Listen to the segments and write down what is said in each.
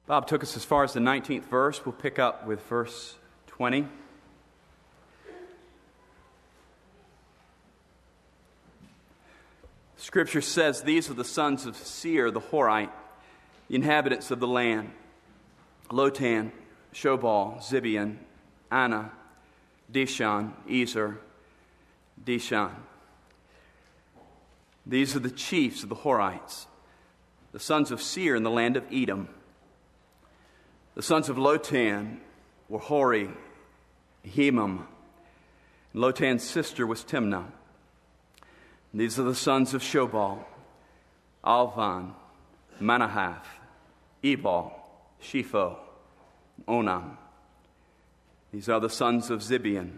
Bob took us as far as the 19th verse. We'll pick up with verse 20. Scripture says, "These are the sons of Seir the Horite, the inhabitants of the land: Lotan, Shobal, Zibeon, Anna, Dishon, Ezer, Dishon. These are the chiefs of the Horites, the sons of Seir in the land of Edom. The sons of Lotan were Hori, Hemam, and Lotan's sister was Timnah. These are the sons of Shobal, Alvan, Manahath, Ebal, Shepho, Onam. These are the sons of Zibeon,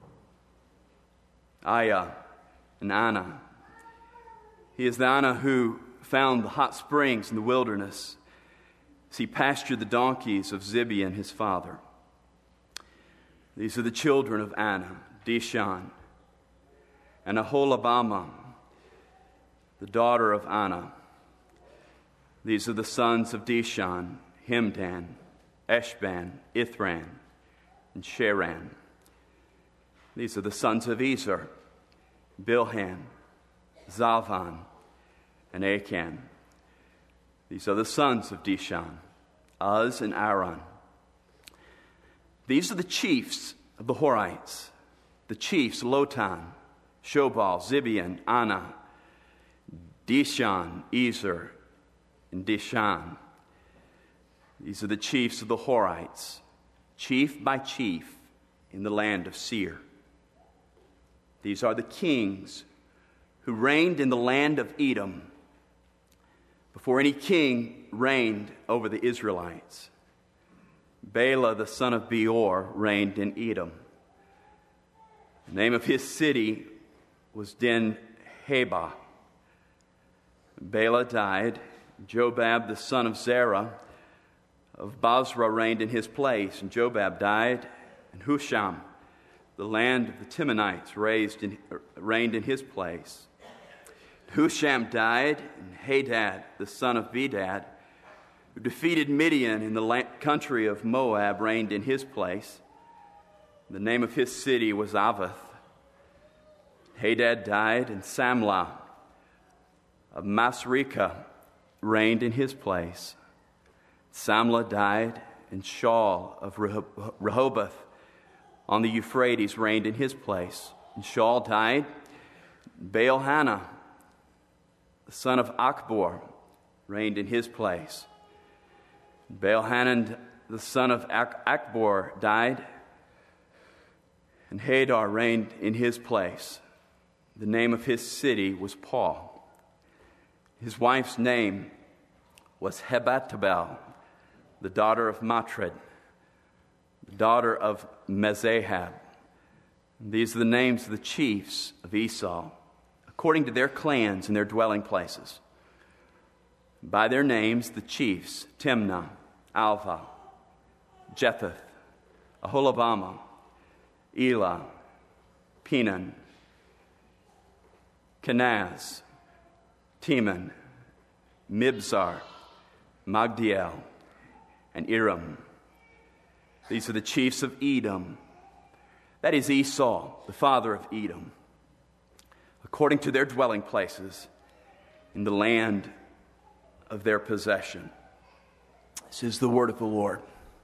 Aya, and Anna. He is the Anna who found the hot springs in the wilderness as he pastured the donkeys of Zibeon, his father. These are the children of Anna, Dishon, and Aholabama, the daughter of Anna. These are the sons of Dishon, Hemdan, Eshban, Ithran, and Sharan. These are the sons of Ezer, Bilhan, Zalvan, and Achan. These are the sons of Dishon, Uz and Aran. These are the chiefs of the Horites, the chiefs Lotan, Shobal, Zibeon, Anna, Dishon, Ezer, and Dishan. These are the chiefs of the Horites, chief by chief in the land of Seir. These are the kings who reigned in the land of Edom before any king reigned over the Israelites. Bela, the son of Beor, reigned in Edom. The name of his city was Dinhabah. Bela died. Jobab, the son of Zerah of Basra, reigned in his place. And Jobab died, and Husham, the land of the Timonites, reigned in his place. Husham died, and Hadad, the son of Bedad, who defeated Midian in the country of Moab, reigned in his place. The name of his city was Avith. Hadad died, and Samlah of Masrekah reigned in his place. Samlah died, and Shaul of Rehoboth on the Euphrates reigned in his place. And Shaul died. Baal-Hanah, the son of Achbor, reigned in his place. Baal-Hanan, the son of Achbor, died, and Hadar reigned in his place. The name of his city was Paul. His wife's name was Hebatabel, the daughter of Matred, the daughter of Mezahab. These are the names of the chiefs of Esau, according to their clans and their dwelling places. By their names, the chiefs: Timnah, Alva, Jetheth, Aholabama, Elah, Penan, Kenaz, Teman, Mibzar, Magdiel, and Iram. These are the chiefs of Edom. That is Esau, the father of Edom, according to their dwelling places in the land of their possession. This is the word of the Lord.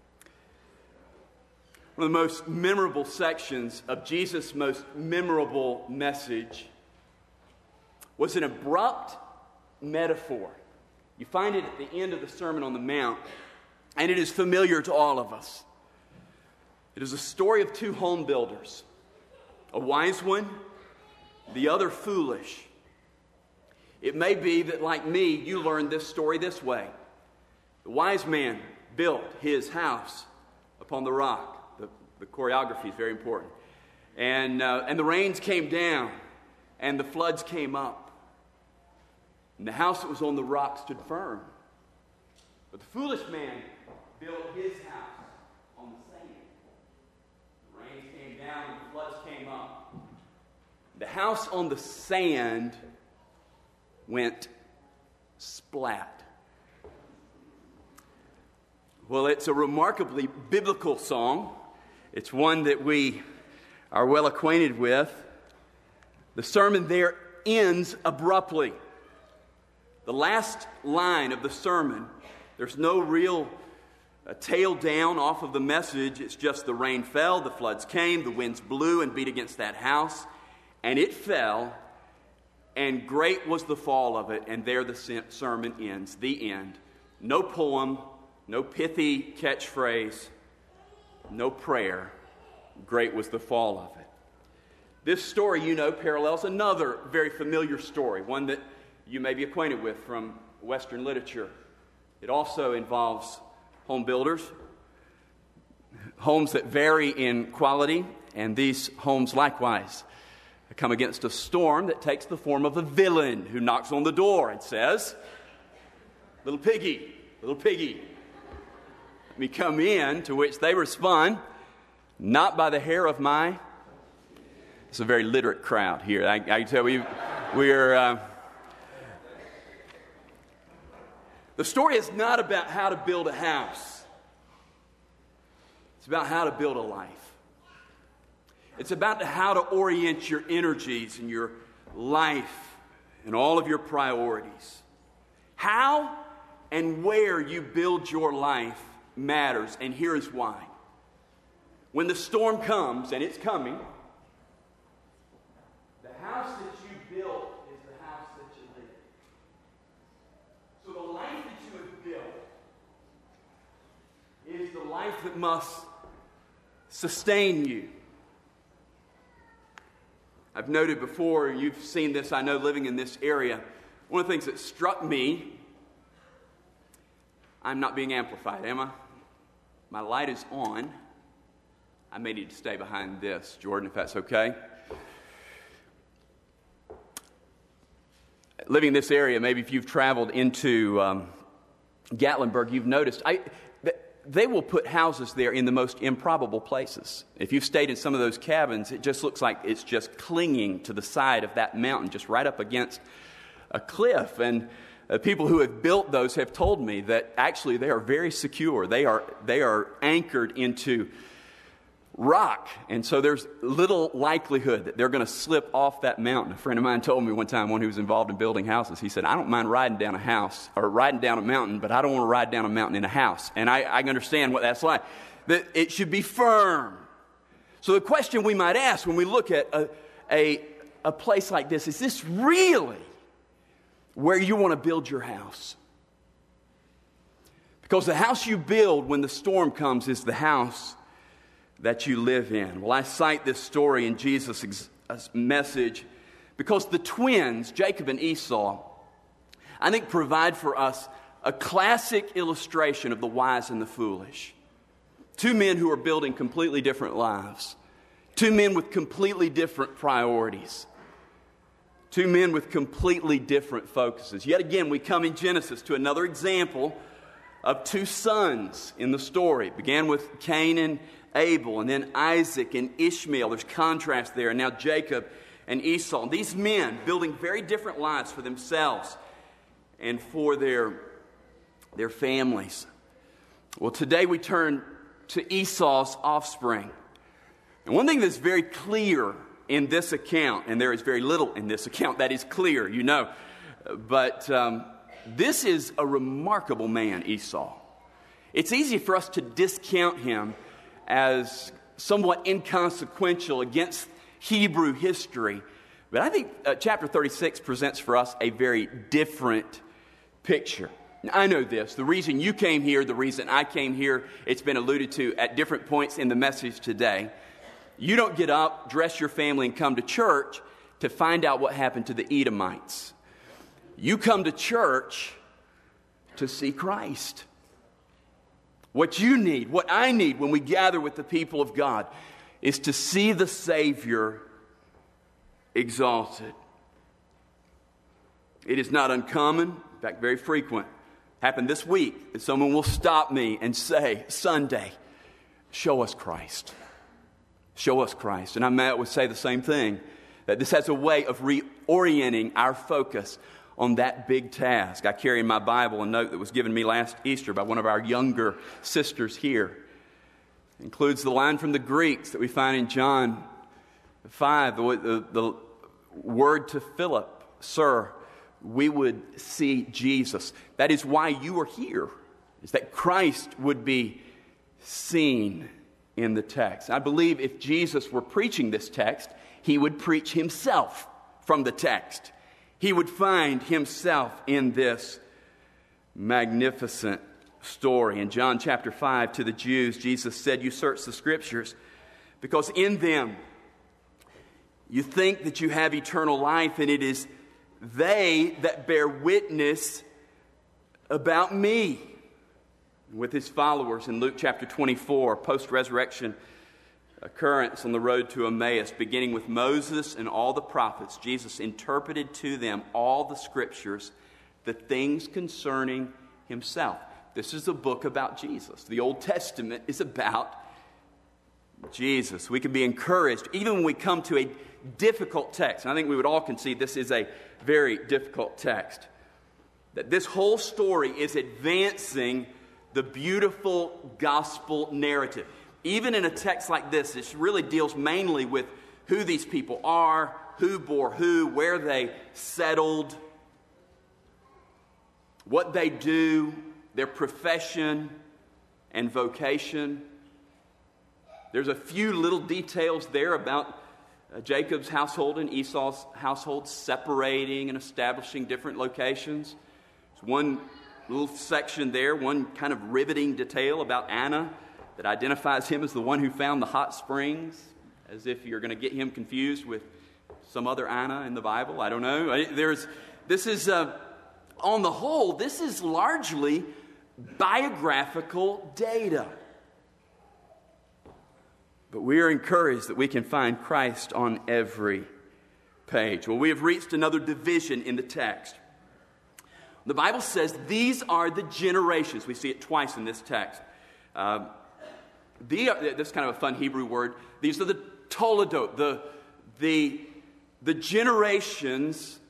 One of the most memorable sections of Jesus' most memorable message was an abrupt metaphor. You find it at the end of the Sermon on the Mount, and it is familiar to all of us. It is a story of two home builders, a wise one, the other foolish. It may be that, like me, you learned this story this way. The wise man built his house upon the rock. The choreography is very important. And the rains came down, and the floods came up. And the house that was on the rock stood firm. But the foolish man built his house on the sand. The rains came down, and the floods came up. The house on the sand went splat. Well, it's a remarkably biblical song. It's one that we are well acquainted with. The sermon there ends abruptly. The last line of the sermon, there's no real tail down off of the message. It's just the rain fell, the floods came, the winds blew and beat against that house, and it fell, and great was the fall of it, and there the sermon ends, the end. No poem, no pithy catchphrase, no prayer. Great was the fall of it. This story, parallels another very familiar story, one that you may be acquainted with from Western literature. It also involves home builders, homes that vary in quality, and these homes likewise come against a storm that takes the form of a villain who knocks on the door and says, little piggy, let me come in, to which they respond, not by the hair of my... It's a very literate crowd here. I can tell we're... The story is not about how to build a house. It's about how to build a life. It's about how to orient your energies and your life and all of your priorities. How and where you build your life matters, and here is why. When the storm comes, and it's coming, the house that you built is the house that you live in. So the life that you have built is the life that must sustain you. I've noted before, you've seen this, I know, living in this area. One of the things that struck me, I'm not being amplified, am I? My light is on. I may need to stay behind this, Jordan, if that's okay. Living in this area, maybe if you've traveled into Gatlinburg, you've noticed they will put houses there in the most improbable places. If you've stayed in some of those cabins, it just looks like it's just clinging to the side of that mountain, just right up against a cliff. And people who have built those have told me that actually they are very secure. They are anchored into rock, and so there's little likelihood that they're going to slip off that mountain. A friend of mine told me one time, one who was involved in building houses, he said, I don't mind riding down a mountain, but I don't want to ride down a mountain in a house. And I understand what that's like. That it should be firm. So the question we might ask when we look at a place like this, is this really where you want to build your house? Because the house you build when the storm comes is the house that you live in. Well, I cite this story in Jesus' message because the twins, Jacob and Esau, I think provide for us a classic illustration of the wise and the foolish. Two men who are building completely different lives. Two men with completely different priorities. Two men with completely different focuses. Yet again, we come in Genesis to another example of two sons in the story. It began with Cain and Abel, and then Isaac and Ishmael. There's contrast there. And now Jacob and Esau. These men building very different lives for themselves and for their families. Well, today we turn to Esau's offspring. And one thing that's very clear in this account, and there is very little in this account that is clear, but this is a remarkable man, Esau. It's easy for us to discount him as somewhat inconsequential against Hebrew history. But I think chapter 36 presents for us a very different picture. Now, I know this. The reason you came here, the reason I came here, it's been alluded to at different points in the message today. You don't get up, dress your family, and come to church to find out what happened to the Edomites. You come to church to see Christ. What you need, what I need when we gather with the people of God is to see the Savior exalted. It is not uncommon, in fact, very frequent. Happened this week that someone will stop me and say, Sunday, show us Christ. Show us Christ. And I would say the same thing, that this has a way of reorienting our focus on that big task. I carry in my Bible a note that was given me last Easter by one of our younger sisters here. It includes the line from the Greeks that we find in John 5, the word to Philip, "Sir, we would see Jesus." That is why you are here, is that Christ would be seen in the text. I believe if Jesus were preaching this text, he would preach himself from the text. He would find himself in this magnificent story. In John chapter 5, to the Jews, Jesus said, "You search the Scriptures because in them you think that you have eternal life, and it is they that bear witness about me." With his followers in Luke chapter 24, post-resurrection occurrence on the road to Emmaus, beginning with Moses and all the prophets, Jesus interpreted to them all the Scriptures, the things concerning himself. This is a book about Jesus. The Old Testament is about Jesus. We can be encouraged even when we come to a difficult text. And I think we would all concede this is a very difficult text. That this whole story is advancing the beautiful gospel narrative. Even in a text like this, it really deals mainly with who these people are, who bore who, where they settled, what they do, their profession and vocation. There's a few little details there about Jacob's household and Esau's household separating and establishing different locations. There's one little section there, one kind of riveting detail about Anna that identifies him as the one who found the hot springs, as if you're going to get him confused with some other Anna in the Bible. I don't know. On the whole, this is largely biographical data. But we are encouraged that we can find Christ on every page. Well, we have reached another division in the text. The Bible says these are the generations. We see it twice in this text. This is kind of a fun Hebrew word. These are the toledot, the generations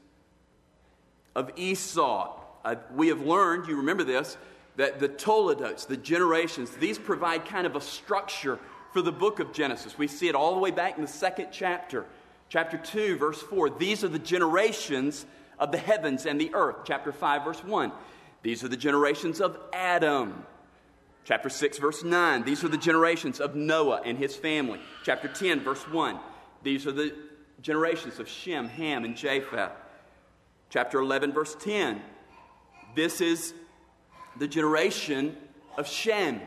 of Esau. We have learned, you remember this, that the toledots, the generations, these provide kind of a structure for the book of Genesis. We see it all the way back in the second chapter. Chapter 2, verse 4. These are the generations of the heavens and the earth. Chapter 5, verse 1. These are the generations of Adam. Chapter 6, verse 9. These are the generations of Noah and his family. Chapter 10, verse 1. These are the generations of Shem, Ham, and Japheth. Chapter 11, verse 10. This is the generation of Shem.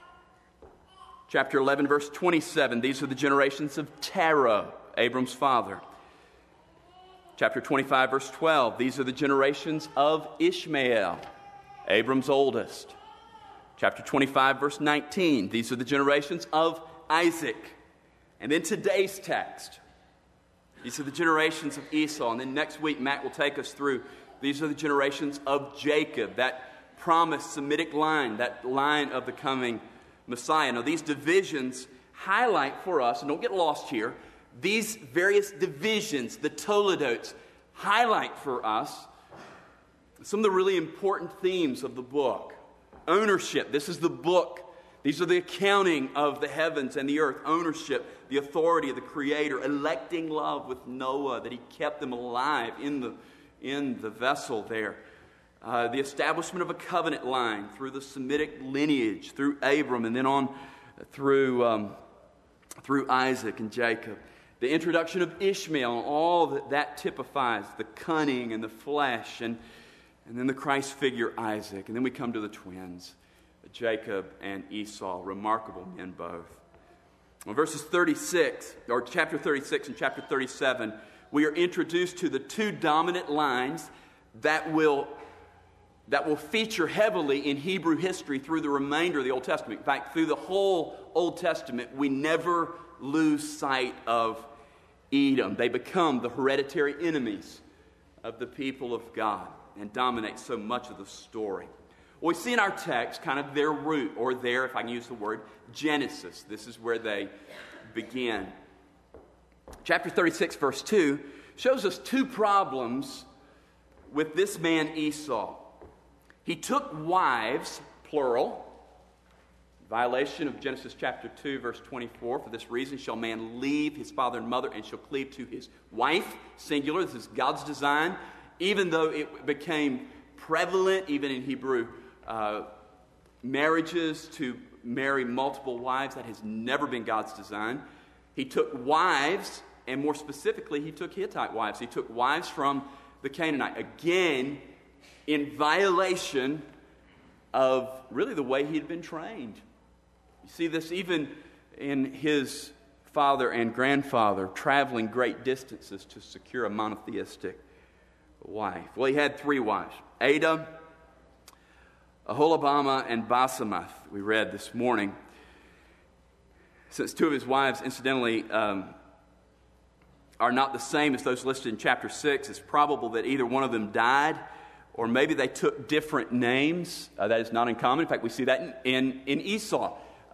Chapter 11, verse 27. These are the generations of Terah, Abram's father. Chapter 25, verse 12. These are the generations of Ishmael, Abram's oldest. Chapter 25, verse 19. These are the generations of Isaac. And then today's text. These are the generations of Esau. And then next week, Matt will take us through. These are the generations of Jacob, that promised Semitic line, that line of the coming Messiah. Now, these divisions highlight for us, and don't get lost here, these various divisions, the toledots, highlight for us some of the really important themes of the book. Ownership. This is the book. These are the accounting of the heavens and the earth. Ownership, the authority of the Creator, electing love with Noah, that he kept them alive in the vessel there. The establishment of a covenant line through the Semitic lineage, through Abram, and then on through Isaac and Jacob. The introduction of Ishmael, and all that typifies the cunning and the flesh, and then the Christ figure Isaac. And then we come to the twins, Jacob and Esau, remarkable men both. Well, verses 36, or chapter 36 and chapter 37, we are introduced to the two dominant lines that will feature heavily in Hebrew history through the remainder of the Old Testament. In fact, through the whole Old Testament, we never lose sight of Edom. They become the hereditary enemies of the people of God and dominate so much of the story. Well, we see in our text kind of their root, or their, if I can use the word, Genesis. This is where they begin. Chapter 36, verse 2, shows us two problems with this man Esau. He took wives, plural, violation of Genesis chapter 2, verse 24. For this reason shall man leave his father and mother and shall cleave to his wife, singular. This is God's design. Even though it became prevalent, even in Hebrew marriages, to marry multiple wives, that has never been God's design. He took wives, and more specifically, he took Hittite wives. He took wives from the Canaanite. Again, in violation of really the way he had been trained. You see this even in his father and grandfather traveling great distances to secure a monotheistic wife. Well, he had 3 wives: Adah, Aholibamah, and Basemath, we read this morning. Since 2 of his wives, incidentally, are not the same as those listed in chapter 6, it's probable that either one of them died, or maybe they took different names. That is not uncommon. In fact, we see that in Esau.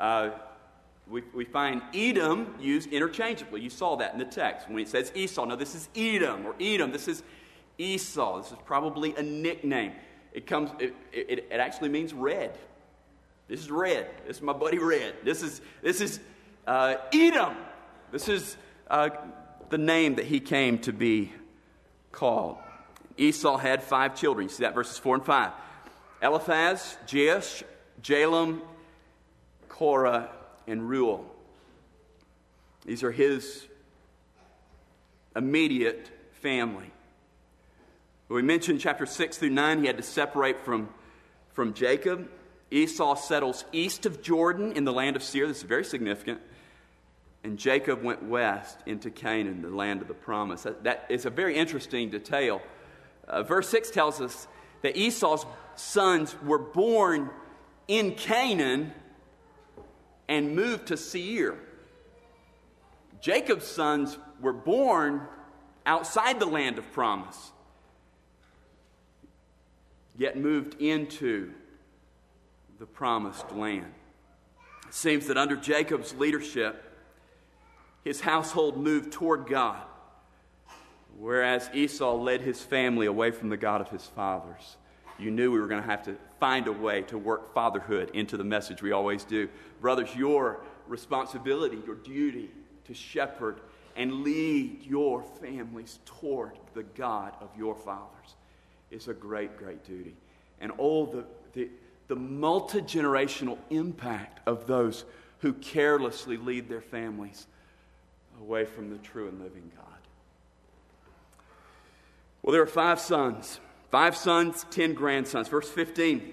We find Edom used interchangeably. You saw that in the text. When it says Esau, no, this is Edom, or Edom, this is Esau. This is probably a nickname. It actually means red. This is Red. This is my buddy Red. This is Edom. This is the name that he came to be called. Esau had 5 children. You see that verses 4 and 5. Eliphaz, Jeush, Jalem, Korah, and Reuel. These are his immediate family. We mentioned chapter 6 through 9, he had to separate from Jacob. Esau settles east of Jordan in the land of Seir. This is very significant. And Jacob went west into Canaan, the land of the promise. That is a very interesting detail. Verse 6 tells us that Esau's sons were born in Canaan and moved to Seir. Jacob's sons were born outside the land of promise, yet moved into the promised land. It seems that under Jacob's leadership, his household moved toward God, whereas Esau led his family away from the God of his fathers. You knew we were going to have to find a way to work fatherhood into the message. We always do. Brothers, your responsibility, your duty to shepherd and lead your families toward the God of your fathers is a great, great duty. And all the multi-generational impact of those who carelessly lead their families away from the true and living God. Well, there are 5 sons. 5 sons, 10 grandsons. Verse 15.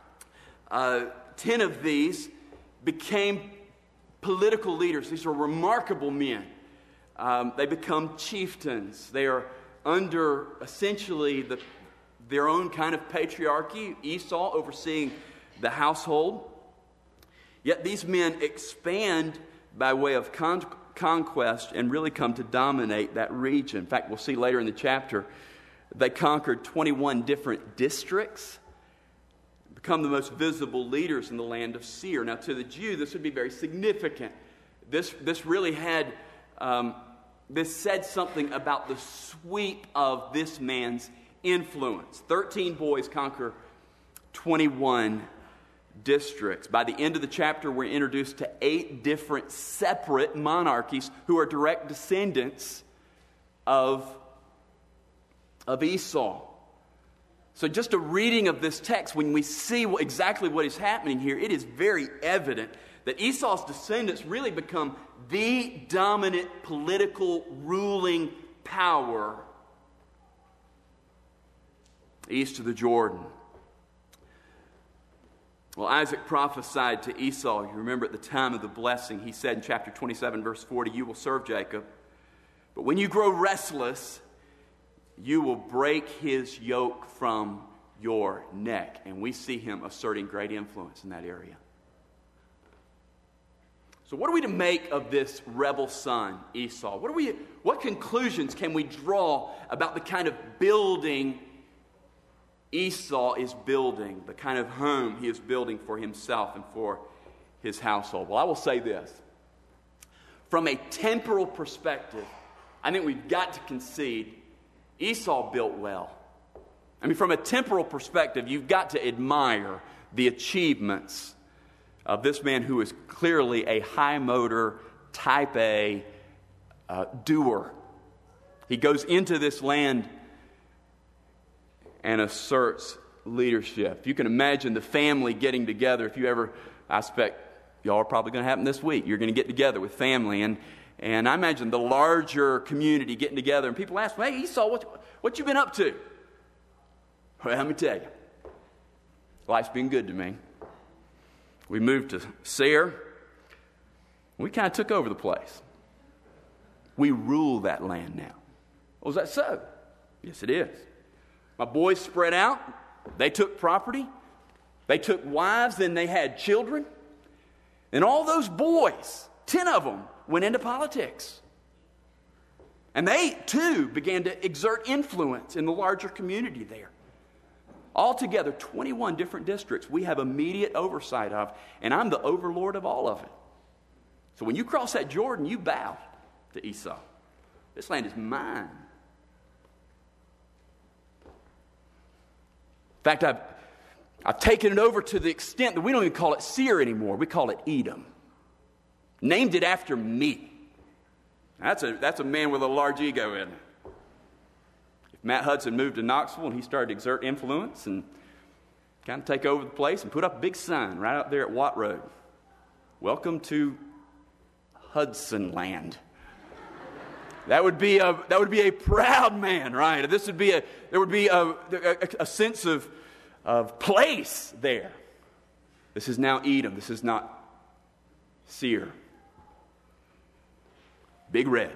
10 of these became political leaders. These are remarkable men. They become chieftains. They are under essentially their own kind of patriarchy. Esau overseeing the household. Yet these men expand by way of conquest and really come to dominate that region. In fact, we'll see later in the chapter, they conquered 21 different districts, become the most visible leaders in the land of Seir. Now, to the Jew, this would be very significant. This really had, this said something about the sweep of this man's influence. 13 boys conquer 21 districts. By the end of the chapter, we're introduced to 8 different separate monarchies who are direct descendants of Esau. So just a reading of this text, when we see exactly what is happening here, it is very evident that Esau's descendants really become the dominant political ruling power east of the Jordan. Well, Isaac prophesied to Esau. You remember at the time of the blessing, he said in chapter 27, verse 40, "You will serve Jacob, but when you grow restless, you will break his yoke from your neck." And we see him asserting great influence in that area. So what are we to make of this rebel son, Esau? What conclusions can we draw about the kind of building Esau is building, the kind of home he is building for himself and for his household? Well, I will say this. From a temporal perspective, I think we've got to concede Esau built well. I mean, from a temporal perspective, you've got to admire the achievements of this man who is clearly a high motor, type A doer. He goes into this land and asserts leadership. You can imagine the family getting together. If you ever, I expect y'all are probably going to happen this week. You're going to get together with family, and I imagine the larger community getting together, and people ask, hey, Esau, what you been up to? Well, let me tell you, life's been good to me. We moved to Seir. We kind of took over the place. We rule that land now. Oh, is that so? Yes, it is. My boys spread out. They took property. They took wives, then they had children. And all those boys, 10 of them, went into politics. And they, too, began to exert influence in the larger community there. Altogether, 21 different districts we have immediate oversight of, and I'm the overlord of all of it. So when you cross that Jordan, you bow to Esau. This land is mine. In fact, I've taken it over to the extent that we don't even call it Seir anymore. We call it Edom. Named it after me. That's a man with a large ego in it. If Matt Hudson moved to Knoxville and he started to exert influence and kind of take over the place and put up a big sign right out there at Watt Road. Welcome to Hudson Land. That would be a proud man, right? There would be a sense of place there. This is now Edom. This is not Seir. Big Red.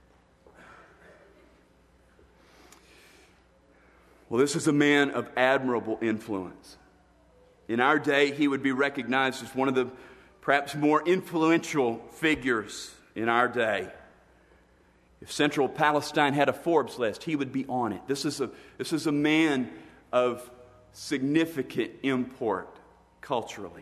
Well, this is a man of admirable influence. In our day, he would be recognized as one of the perhaps more influential figures in our day. If Central Palestine had a Forbes list, he would be on it. This is a man of significant import culturally.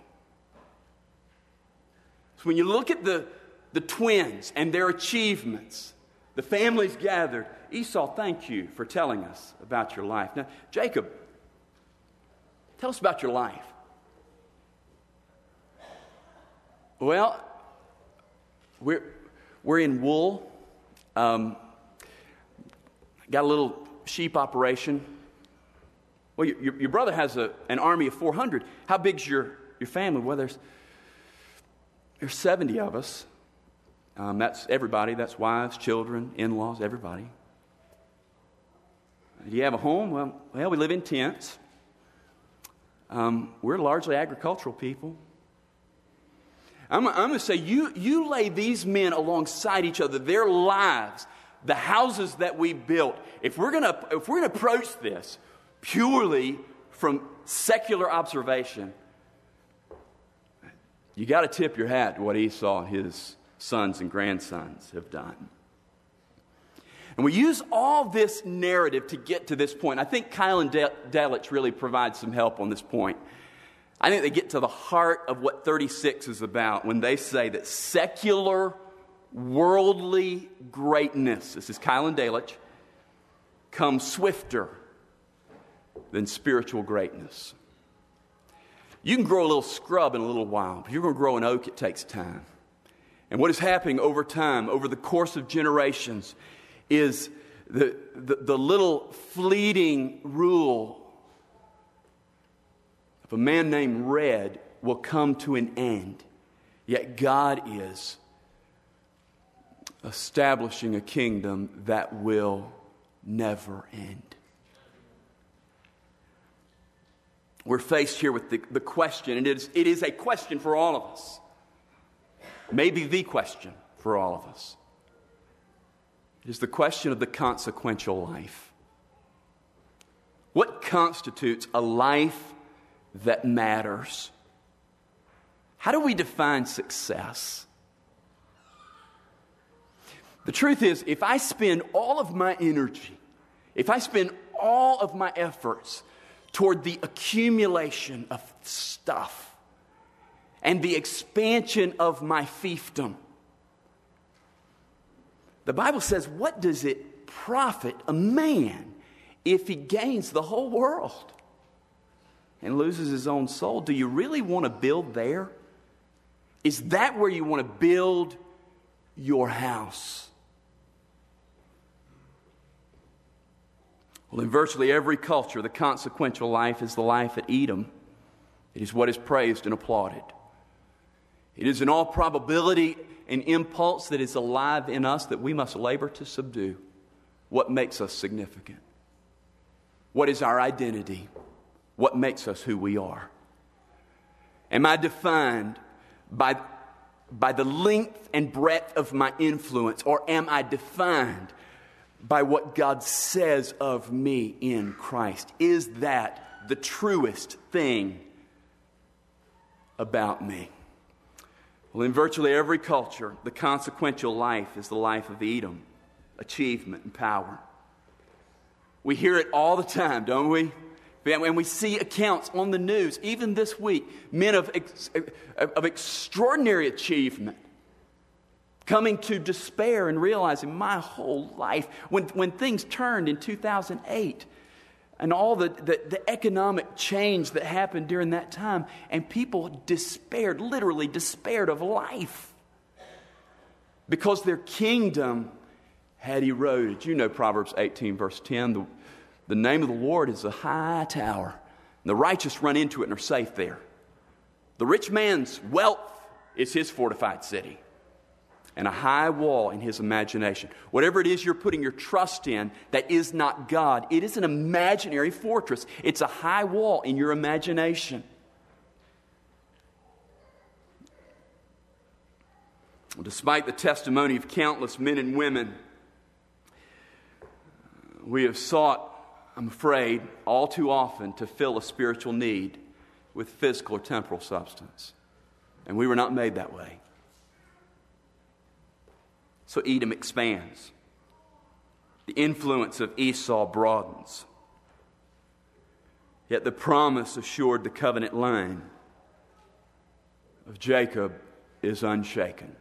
So when you look at the twins and their achievements, the families gathered, Esau, thank you for telling us about your life. Now, Jacob, tell us about your life. Well, we're in wool. Got a little sheep operation. Well, your brother has an army of 400. How big's your family? Well, there's 70 of us. That's everybody. That's wives, children, in-laws, everybody. Do you have a home? Well, we live in tents. We're largely agricultural people. I'm going to say, you lay these men alongside each other, their lives, the houses that we built. If we're going to approach this purely from secular observation, you got to tip your hat to what Esau and his sons and grandsons have done. And we use all this narrative to get to this point. I think Keil and Delitzsch really provide some help on this point. I think they get to the heart of what 36 is about when they say that secular, worldly greatness, this is Keil and Delitzsch, comes swifter than spiritual greatness. You can grow a little scrub in a little while, but if you're going to grow an oak, it takes time. And what is happening over time, over the course of generations, is the little fleeting rule of a man named Red will come to an end. Yet God is establishing a kingdom that will never end. We're faced here with the question, and it is a question for all of us. Maybe the question for all of us. It is the question of the consequential life. What constitutes a life that matters? How do we define success? The truth is, if I spend all of my energy, if I spend all of my efforts toward the accumulation of stuff and the expansion of my fiefdom, the Bible says, what does it profit a man if he gains the whole world and loses his own soul? Do you really want to build there? Is that where you want to build your house? Well, in virtually every culture, the consequential life is the life at Edom. It is what is praised and applauded. It is in all probability an impulse that is alive in us that we must labor to subdue. What makes us significant? What is our identity? What makes us who we are? Am I defined by the length and breadth of my influence, or am I defined by what God says of me in Christ? Is that the truest thing about me? Well, in virtually every culture, the consequential life is the life of Edom, achievement and power. We hear it all the time, don't we? And we see accounts on the news, even this week, men of extraordinary achievement coming to despair and realizing my whole life, when things turned in 2008, and all the economic change that happened during that time, and people despaired, literally despaired of life because their kingdom had eroded. You know Proverbs 18 verse 10, the name of the Lord is a high tower, and the righteous run into it and are safe there. The rich man's wealth is his fortified city, and a high wall in his imagination. Whatever it is you're putting your trust in that is not God, it is an imaginary fortress. It's a high wall in your imagination. Despite the testimony of countless men and women, we have sought, I'm afraid, all too often to fill a spiritual need with physical or temporal substance. And we were not made that way. So Edom expands. The influence of Esau broadens. Yet the promise assured the covenant line of Jacob is unshaken.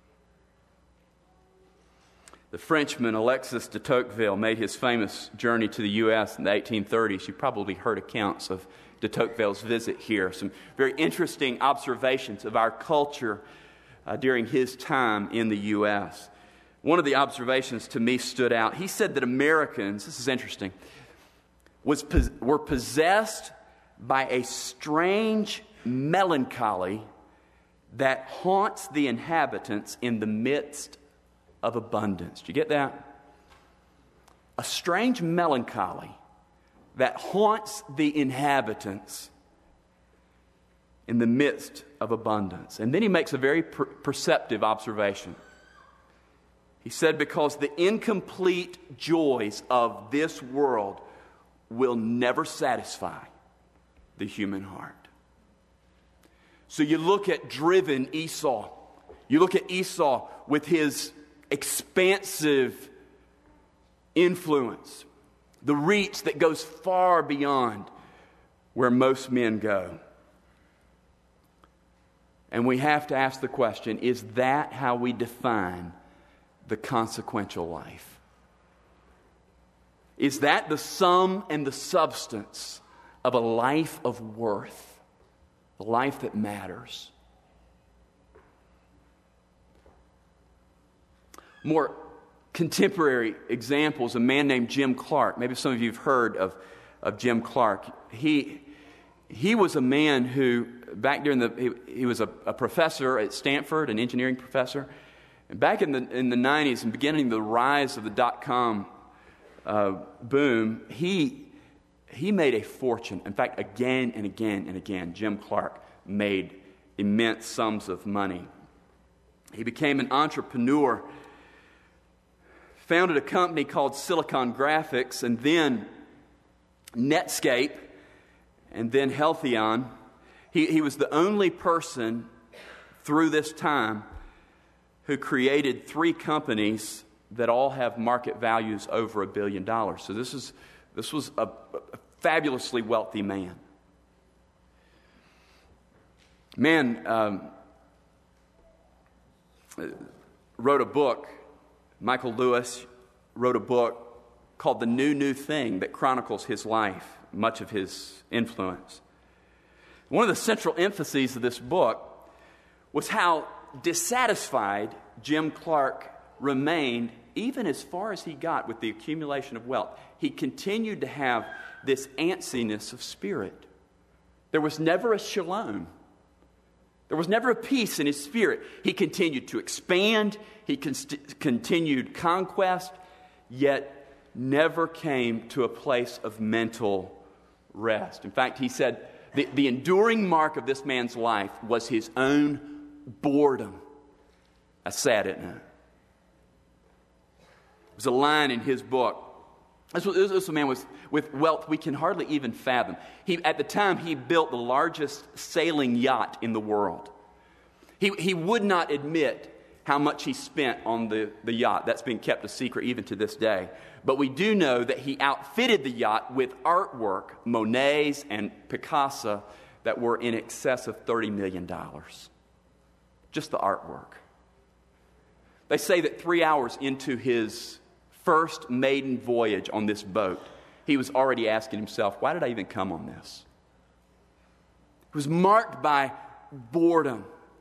The Frenchman Alexis de Tocqueville made his famous journey to the U.S. in the 1830s. You probably heard accounts of de Tocqueville's visit here. Some very interesting observations of our culture during his time in the U.S. One of the observations to me stood out. He said that Americans, this is interesting, were possessed by a strange melancholy that haunts the inhabitants in the midst of abundance. Do you get that? A strange melancholy that haunts the inhabitants in the midst of abundance. And then he makes a very perceptive observation. He said, because the incomplete joys of this world will never satisfy the human heart. So you look at driven Esau. You look at Esau with his expansive influence, the reach that goes far beyond where most men go. And we have to ask the question, is that how we define the consequential life? Is that the sum and the substance of a life of worth, a life that matters? More contemporary examples, a man named Jim Clark. Maybe some of you have heard of Jim Clark. He was a man who, back during he was a professor at Stanford, an engineering professor. And back in the 90s and beginning the rise of the dot-com boom, he made a fortune. In fact, again and again and again, Jim Clark made immense sums of money. He became an entrepreneur, founded a company called Silicon Graphics, and then Netscape, and then Healthion. He was the only person through this time who created 3 companies that all have market values over $1 billion. So this was a fabulously wealthy man. Wrote a book. Michael Lewis wrote a book called The New Thing that chronicles his life, much of his influence. One of the central emphases of this book was how dissatisfied Jim Clark remained even as far as he got with the accumulation of wealth. He continued to have this antsiness of spirit. There was never a shalom. There was never a peace in his spirit. He continued to expand. He continued conquest, yet never came to a place of mental rest. In fact, he said the enduring mark of this man's life was his own boredom. That's sad, isn't it? There's a line in his book. This was a man with wealth we can hardly even fathom. At the time, he built the largest sailing yacht in the world. He would not admit how much he spent on the yacht. That's been kept a secret even to this day. But we do know that he outfitted the yacht with artwork, Monet's and Picasso, that were in excess of $30 million. Just the artwork. They say that 3 hours into his first maiden voyage on this boat, he was already asking himself, why did I even come on this? It was marked by boredom.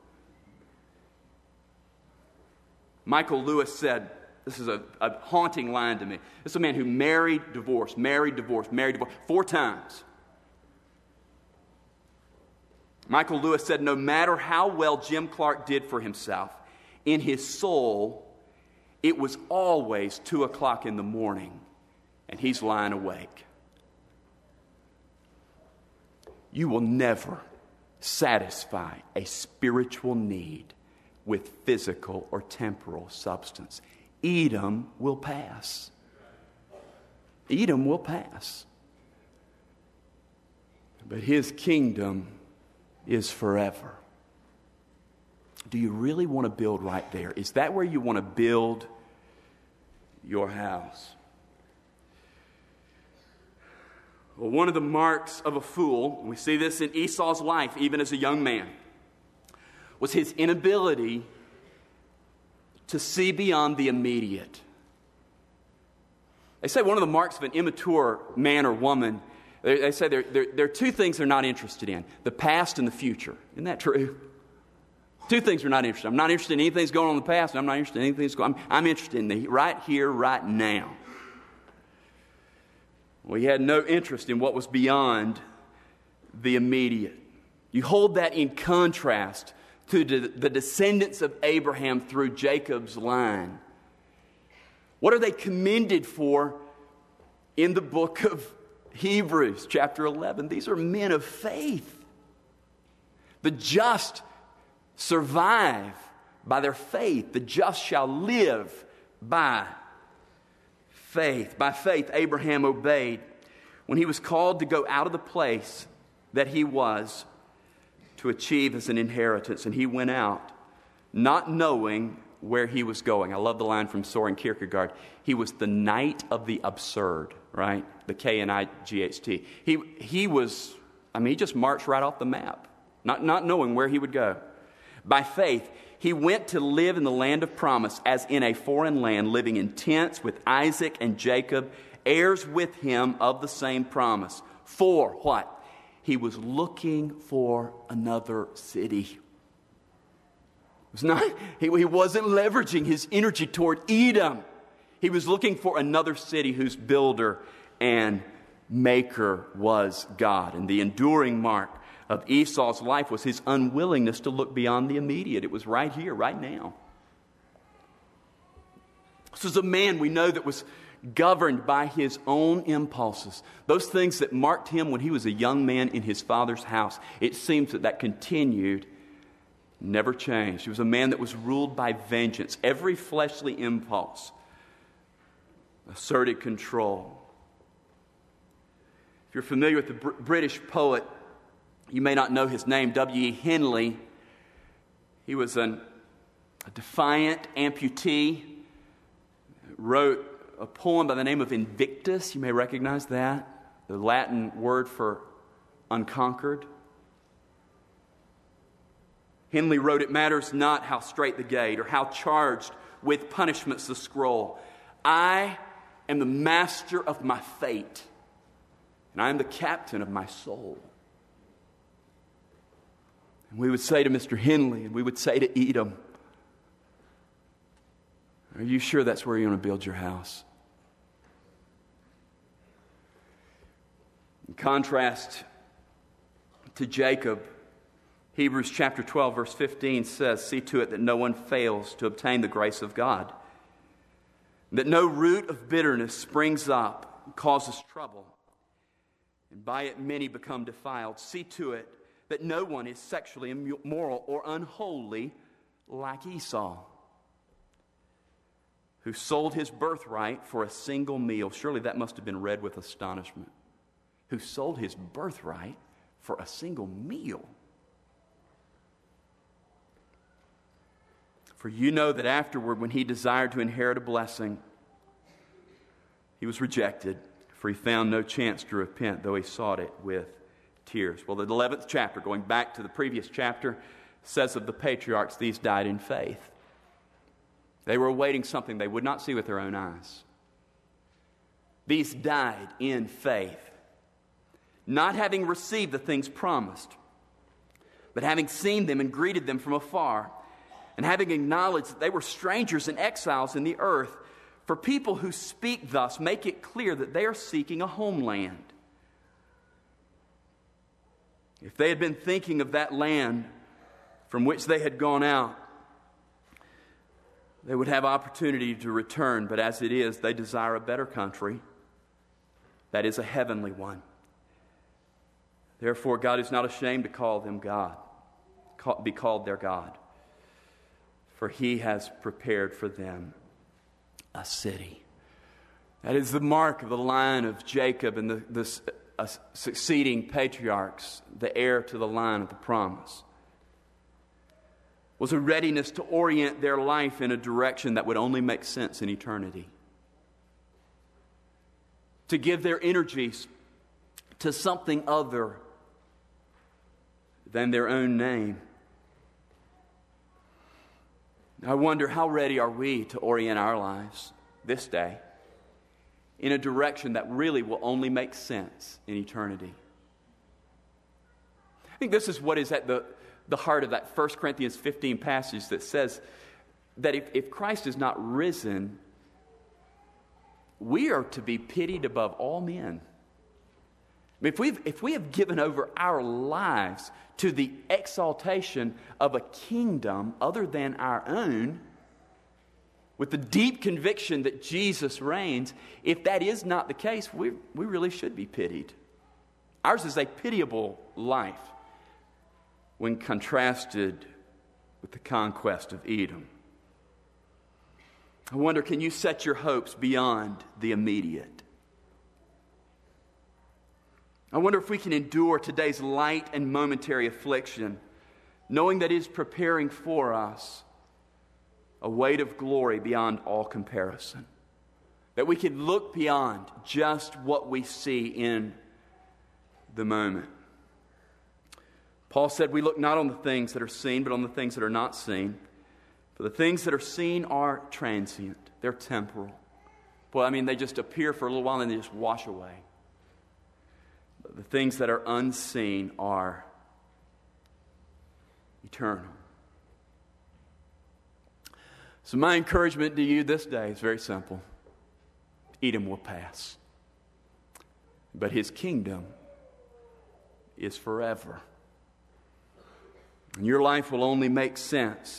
Michael Lewis said, this is a haunting line to me. This is a man who married, divorced, 4 times. Michael Lewis said, no matter how well Jim Clark did for himself, in his soul, it was always 2 o'clock in the morning, and he's lying awake. You will never satisfy a spiritual need with physical or temporal substance. Edom will pass. Edom will pass. But his kingdom is forever. Do you really want to build right there? Is that where you want to build your house? Well, one of the marks of a fool, and we see this in Esau's life even as a young man, was his inability to see beyond the immediate. They say one of the marks of an immature man or woman, they say there are 2 things they're not interested in: the past and the future. Isn't that true? 2 things we're not interested in. I'm not interested in anything that's going on in the past, and I'm not interested in anything that's going on. I'm interested in the right here, right now. We had no interest in what was beyond the immediate. You hold that in contrast to the descendants of Abraham through Jacob's line. What are they commended for in the book of Hebrews, chapter 11? These are men of faith. The just survive by their faith. The just shall live by faith. By faith, Abraham obeyed when he was called to go out of the place that he was to achieve as an inheritance. And he went out not knowing where he was going. I love the line from Soren Kierkegaard. He was the knight of the absurd, right? The K-N-I-G-H-T. He was, he just marched right off the map, not knowing where he would go. By faith, he went to live in the land of promise as in a foreign land, living in tents with Isaac and Jacob, heirs with him of the same promise. For what? He was looking for another city. He wasn't leveraging his energy toward Edom. He was looking for another city whose builder and maker was God. And the enduring mark of Esau's life was his unwillingness to look beyond the immediate. It was right here, right now. This was a man we know that was governed by his own impulses. Those things that marked him when he was a young man in his father's house. It seems that continued, never changed. He was a man that was ruled by vengeance. Every fleshly impulse asserted control. If you're familiar with the British poet, you may not know his name, W.E. Henley. He was a defiant amputee. Wrote a poem by the name of Invictus. You may recognize that. The Latin word for unconquered. Henley wrote, "It matters not how straight the gate or how charged with punishments the scroll. I am the master of my fate, and I am the captain of my soul. And we would say to Mr. Henley, and we would say to Edom, are you sure that's where you want to build your house? In contrast to Jacob, Hebrews chapter 12, verse 15 says, see to it that no one fails to obtain the grace of God, that no root of bitterness springs up and causes trouble, and by it many become defiled. See to it that no one is sexually immoral or unholy like Esau, who sold his birthright for a single meal. Surely that must have been read with astonishment. Who sold his birthright for a single meal. For you know that afterward, when he desired to inherit a blessing, he was rejected, for he found no chance to repent, though he sought it with tears. Well, the 11th chapter, going back to the previous chapter, says of the patriarchs, these died in faith. They were awaiting something they would not see with their own eyes. These died in faith, not having received the things promised, but having seen them and greeted them from afar, and having acknowledged that they were strangers and exiles in the earth. For people who speak thus make it clear that they are seeking a homeland. If they had been thinking of that land from which they had gone out, they would have opportunity to return. But as it is, they desire a better country, that is a heavenly one. Therefore, God is not ashamed to call them God, be called their God. For he has prepared for them a city. That is the mark of the line of Jacob and the succeeding patriarchs, the heir to the line of the promise. Was a readiness to orient their life in a direction that would only make sense in eternity. To give their energies to something other than their own name. I wonder, how ready are we to orient our lives this day in a direction that really will only make sense in eternity? I think this is what is at the heart of that 1 Corinthians 15 passage that says that if Christ is not risen, we are to be pitied above all men. I mean, if we have given over our lives to the exaltation of a kingdom other than our own, with the deep conviction that Jesus reigns, if that is not the case, we really should be pitied. Ours is a pitiable life when contrasted with the conquest of Edom. I wonder, can you set your hopes beyond the immediate? I wonder if we can endure today's light and momentary affliction, knowing that it is preparing for us a weight of glory beyond all comparison. That we can look beyond just what we see in the moment. Paul said we look not on the things that are seen, but on the things that are not seen. For the things that are seen are transient. They're temporal. Well, I mean, they just appear for a little while and then they just wash away. But the things that are unseen are eternal. So my encouragement to you this day is very simple. Edom will pass, but his kingdom is forever. And your life will only make sense,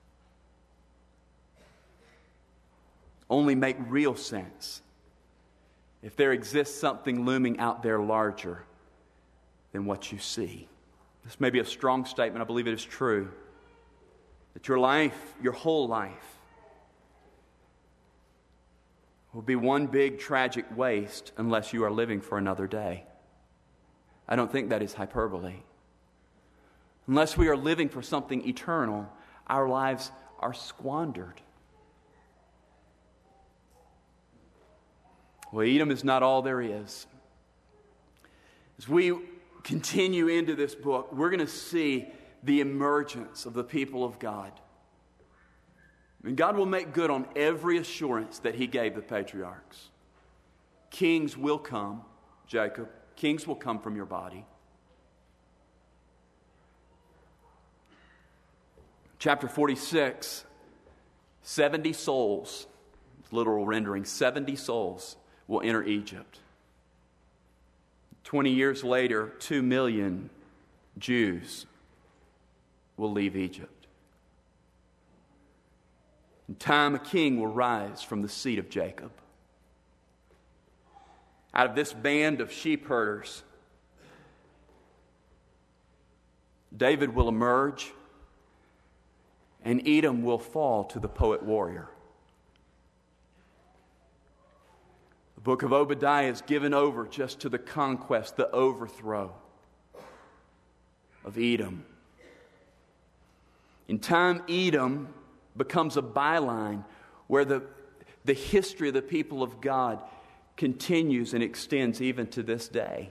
only make real sense, if there exists something looming out there larger than what you see. This may be a strong statement. I believe it is true. That your life, your whole life, will be one big tragic waste unless you are living for another day. I don't think that is hyperbole. Unless we are living for something eternal, our lives are squandered. Well, Edom is not all there is. As we continue into this book, we're going to see the emergence of the people of God. And God will make good on every assurance that He gave the patriarchs. kings will come, Jacob. Kings will come from your body. Chapter 46, 70 souls, literal rendering, 70 souls will enter Egypt. 20 years later, 2 million Jews will leave Egypt. In time, a king will rise from the seed of Jacob. Out of this band of sheep herders, David will emerge, and Edom will fall to the poet warrior. The book of Obadiah is given over just to the conquest, the overthrow of Edom. In time, Edom becomes a byline where the history of the people of God continues and extends even to this day.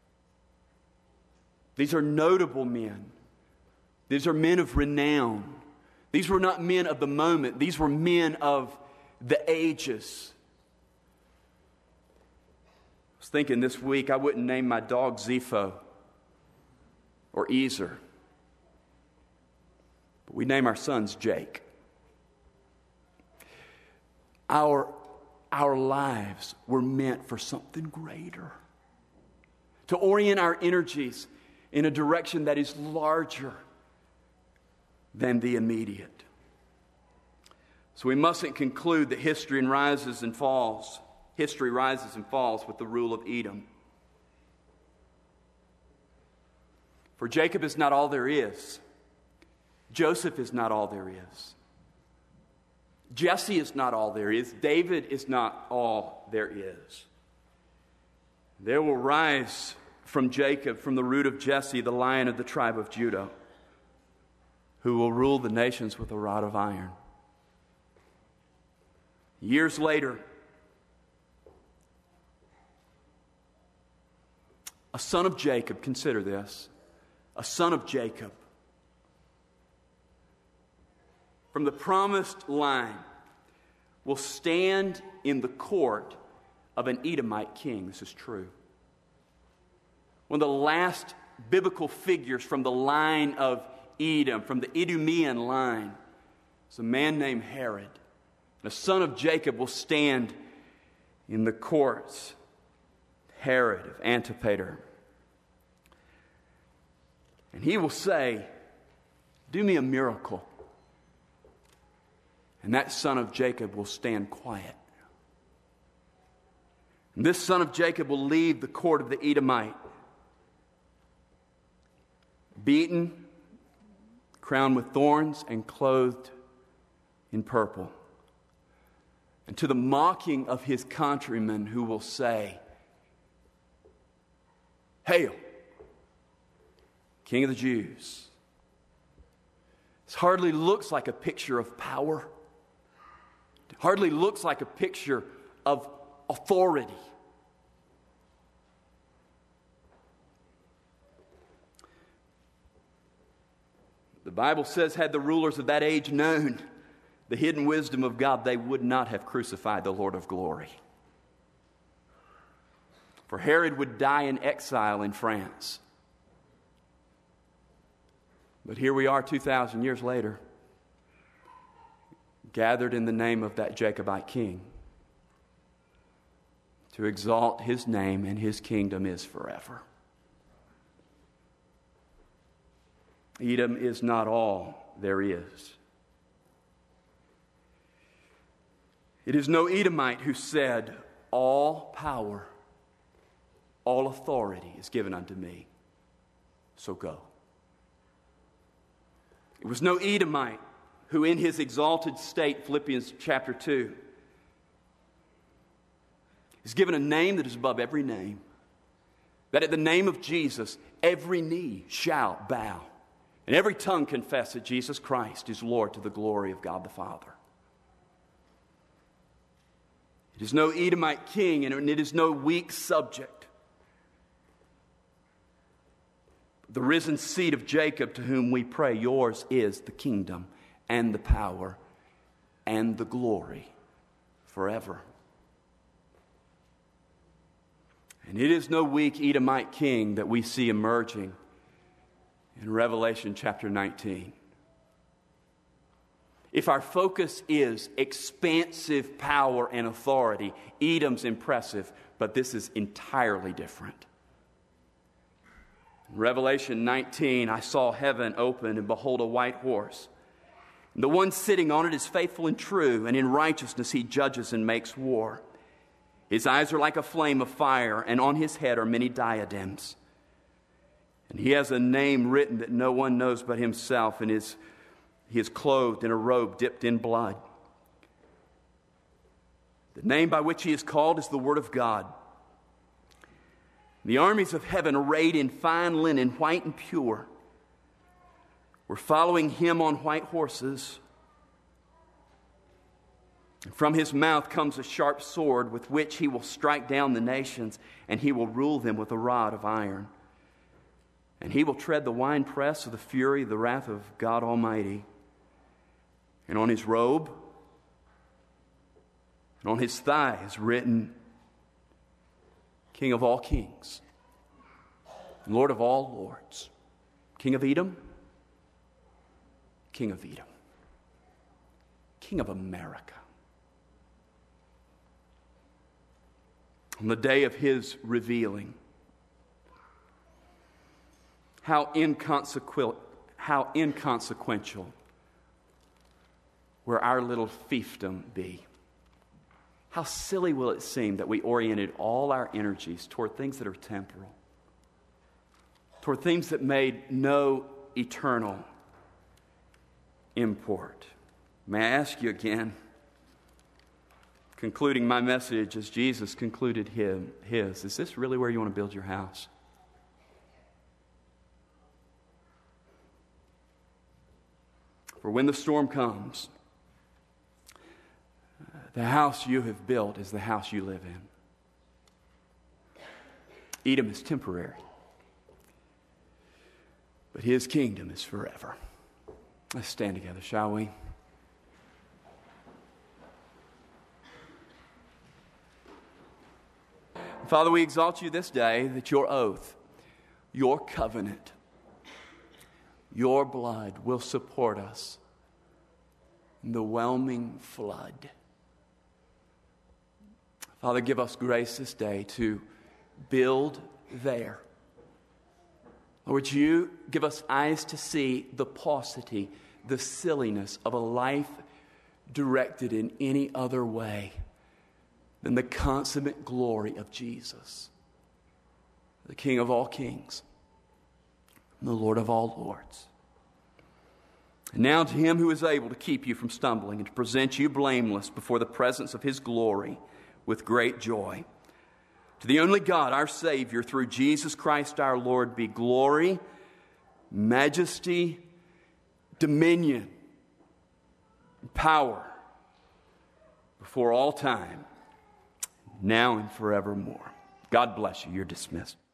These are notable men. These are men of renown. These were not men of the moment. These were men of the ages. I was thinking this week I wouldn't name my dog Zepho or Ezer. But we name our sons Jake. Our lives were meant for something greater. To orient our energies in a direction that is larger than the immediate. So we mustn't conclude that history rises and falls with the rule of Edom. For Jacob is not all there is. Joseph is not all there is. Jesse is not all there is. David is not all there is. There will rise from Jacob, from the root of Jesse, the Lion of the tribe of Judah, who will rule the nations with a rod of iron. Years later, a son of Jacob, consider this, a son of Jacob, from the promised line, will stand in the court of an Edomite king. This is true. One of the last biblical figures from the line of Edom, from the Idumean line, is a man named Herod. And a son of Jacob will stand in the courts, Herod of Antipater. And he will say, "Do me a miracle." And that son of Jacob will stand quiet. And this son of Jacob will leave the court of the Edomite, beaten, crowned with thorns, and clothed in purple. And to the mocking of his countrymen who will say, "Hail, King of the Jews." This hardly looks like a picture of power. It hardly looks like a picture of authority. The Bible says, had the rulers of that age known the hidden wisdom of God, they would not have crucified the Lord of glory. For Herod would die in exile in France. But here we are 2,000 years later, gathered in the name of that Jacobite king to exalt his name, and his kingdom is forever. Edom is not all there is. It is no Edomite who said, "All power, all authority is given unto me, so go." It was no Edomite who in his exalted state, Philippians chapter 2, is given a name that is above every name, that at the name of Jesus, every knee shall bow, and every tongue confess that Jesus Christ is Lord, to the glory of God the Father. It is no Edomite king, and it is no weak subject. The risen seed of Jacob, to whom we pray, yours is the kingdom and the power and the glory forever. And it is no weak Edomite king that we see emerging in Revelation chapter 19. If our focus is expansive power and authority, Edom's impressive, but this is entirely different. In Revelation 19, I saw heaven open, and behold, a white horse. And the one sitting on it is faithful and true, and in righteousness he judges and makes war. His eyes are like a flame of fire, and on his head are many diadems. And he has a name written that no one knows but himself, and he is clothed in a robe dipped in blood. The name by which he is called is the Word of God. The armies of heaven, arrayed in fine linen, white and pure, were following him on white horses. And from his mouth comes a sharp sword with which he will strike down the nations, and he will rule them with a rod of iron. And he will tread the winepress of the fury, the wrath of God Almighty. And on his robe and on his thigh is written, King of all kings, Lord of all lords, King of Edom, King of Edom, King of America. On the day of his revealing, how inconsequential will our little fiefdom be? How silly will it seem that we oriented all our energies toward things that are temporal, toward things that made no eternal import? May I ask you again, concluding my message as Jesus concluded his, is this really where you want to build your house? For when the storm comes, the house you have built is the house you live in. Edom is temporary, but his kingdom is forever. Let's stand together, shall we? Father, we exalt you this day that your oath, your covenant, your blood will support us in the whelming flood. Father, give us grace this day to build there. Lord, you give us eyes to see the paucity, the silliness of a life directed in any other way than the consummate glory of Jesus, the King of all kings, and the Lord of all lords. And now to him who is able to keep you from stumbling and to present you blameless before the presence of his glory with great joy. To the only God, our Savior, through Jesus Christ our Lord, be glory, majesty, dominion, and power before all time, now and forevermore. God bless you. You're dismissed.